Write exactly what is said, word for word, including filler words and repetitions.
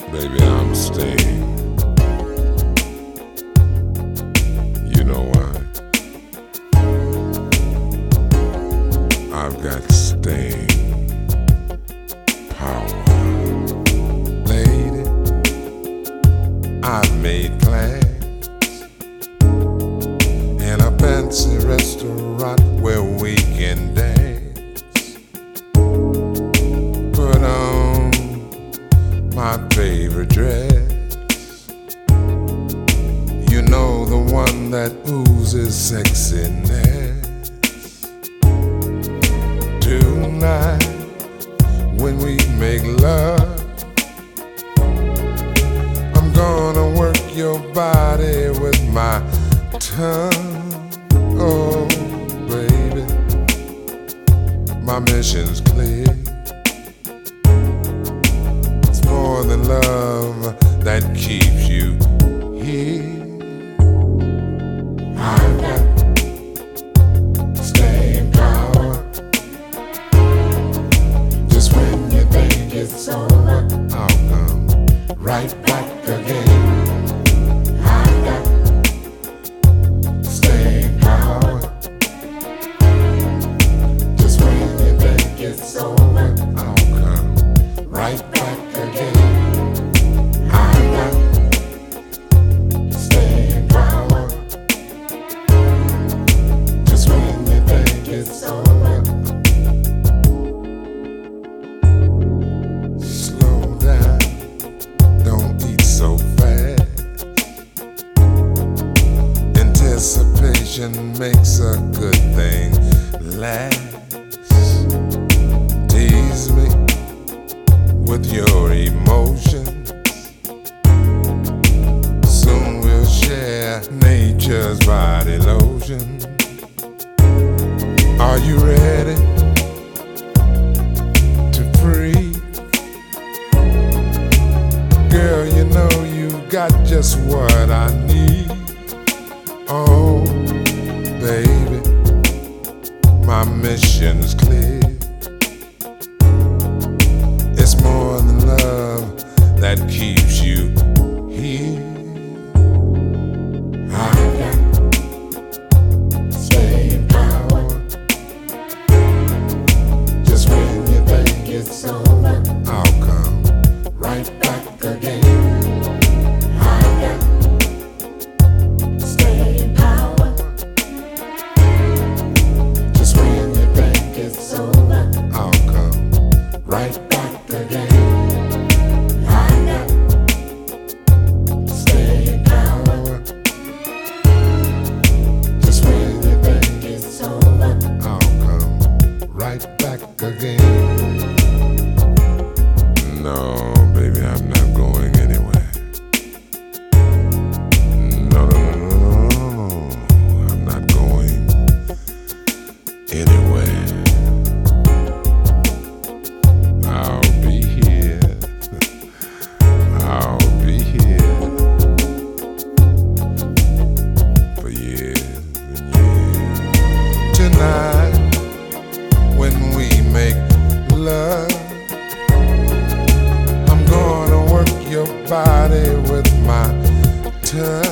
Baby, I'm staying. You know why? I've got staying power. Lady, I've made plans in a fancy restaurant where we can dance. Put on my favorite dress, you know, the one that oozes sexiness. Tonight, when we make love, I'm gonna work your body with my tongue. Oh, baby, my mission's clear. More than love that keeps you here. I've got staying power. Just when you think it's over, I'll come right back again. I've got staying power. Just when you think it's over, I'll come right back again. I've got staying power. Just when you think it's over. Slow down, don't eat so fast. Anticipation makes a good thing last. Tease me with your emotions. Soon we'll share nature's body lotion. Are you ready to breathe? Girl, you know you got just what I need. Oh, baby, my mission's clear. It's more than love that keeps you here. I've got staying power. Just when you think it's over, I'll come right back again. I've got staying power. Just when you think it's over, I'll come right back again. I've got staying power. Just when you think it's over, I'll come right back again. No, baby, I'm not going anywhere. No, no, no, no, no, no, no. I'm not going anywhere. I'll be here. I'll be here for years and years. Tonight, when we make love, I'm gonna work your body with my tongue.